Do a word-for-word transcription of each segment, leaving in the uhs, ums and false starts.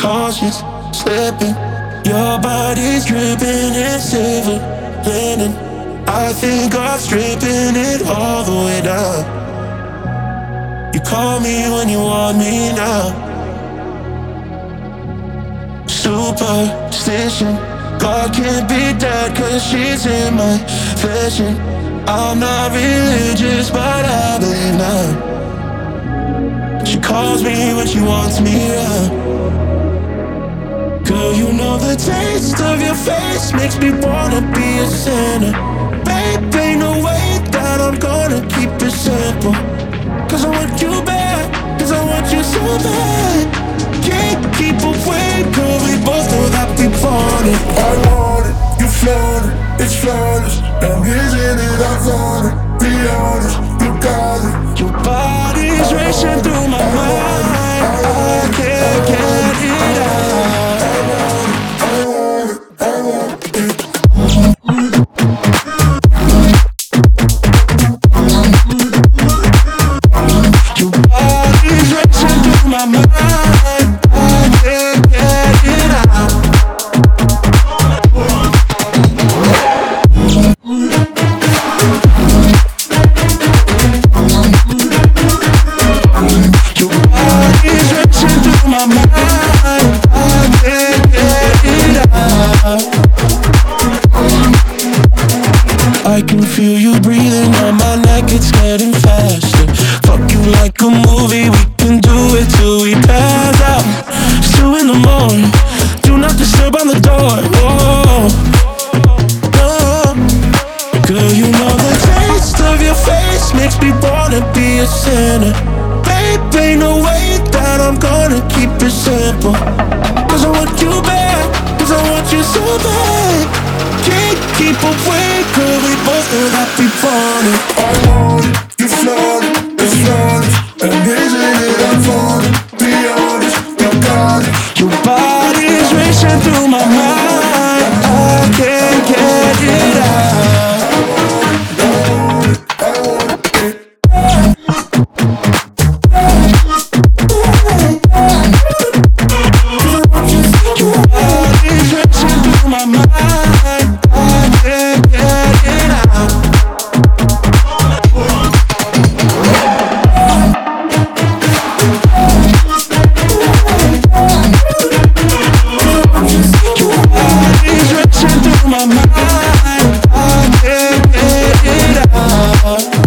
cautious, slipping. Your body's dripping in silver linen. I think of stripping it all the way down. You call me when you want me now. Superstition, God can't be dead cause she's in my vision. I'm not religious but I believe now. She calls me when she wants me around. Girl, you know the taste of your face makes me wanna be a sinner. Babe, ain't no way that I'm gonna keep it simple. Cause I want you back, cause I want you so bad. Can't keep away, girl, we both know that we want it. I want it, you flown it, it's flawless. I'm using it, I want it, be honest, you got it. Your body's racing through my mind, I can't get it out. Your body's racing through my mind, I can't get it out. Your body's racing through my mind, I can't get it out. I can feel you breathing on my neck, it's getting faster. Fuck you like a movie, we can do it till we pass out. It's two in the morning, do not disturb on the door. Oh, oh. Girl, you know the taste of your face makes me wanna be a sinner. Babe, ain't no way that I'm gonna keep it simple. Cause I want you back, cause I want you so bad. Can't keep away, girl, we both know that we want it. I want it, you flown it, it's flawless. I'm using it, I want it, be honest, you got it. Your body's racing through my mind, I can't get it out. Your body's racing through my mind, I can't get it out. Your body's racing through my mind, I can't get it out.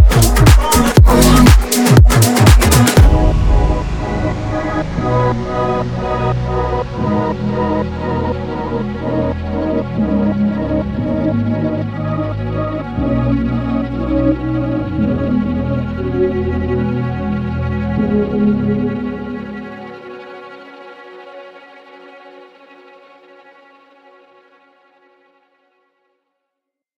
Thank you.